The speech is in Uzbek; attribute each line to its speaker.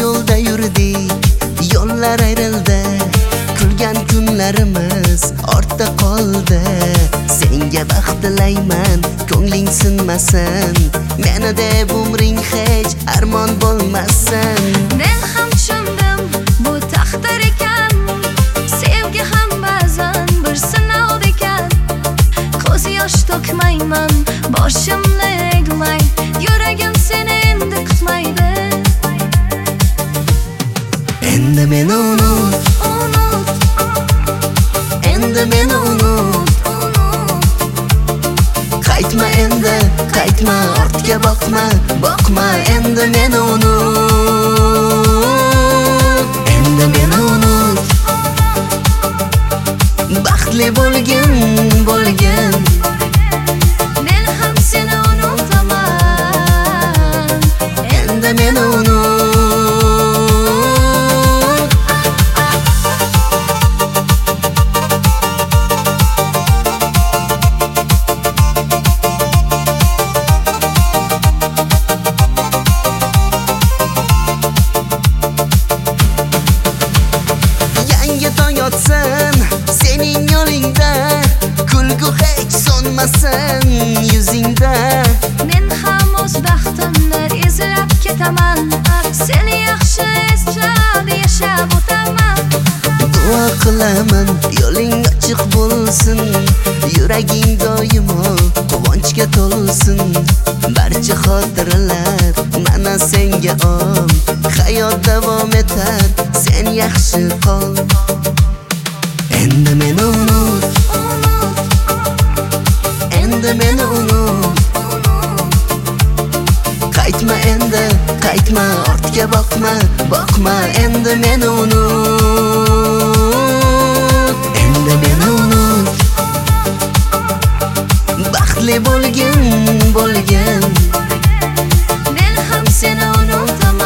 Speaker 1: yo'lda yurdik, yo'llar ayrildi, kulgan kunlarimiz ortda qoldi. Senga baxt tilayman, ko'ngling sinmasin, meni deb umring hech armon bo'lmasin.
Speaker 2: Men ham tushundim, bu taqdir ekan, sevgi ham ba'zan bir sinov ekan. Ko'z yosh to'kmayman, boshimni egmay, yuragim seni endi kutmaydi.
Speaker 1: Endi meni unut, endi meni unut. Qaytma endi, qaytma, ortga boqma, boqma, endi meni unut, endi meni unut. Baxtli bo'lgin, bo'lgin,
Speaker 2: Men ham seni unutaman.
Speaker 1: endi meni unut. Sening yo'lingda, kulgu hech so'nmasin yuzingda.
Speaker 2: Men ham o'z baxtimni izlab ketaman, seni yaxshi eslab yashab o'taman.
Speaker 1: Duo qilaman, yo'ling ochiq bo'lsin, yuraging doimo quvonchga to'lsin. Barcha xotiralar mana senga om, hayot davom etar, sen yaxshi qol. Endi meni unut, endi meni unut. Qaytma endi, qaytma, ortga boqma, boqma, endi meni unut, endi meni unut. Baxtli bo'lgin, bo'lgin,
Speaker 2: Men ham seni unutaman.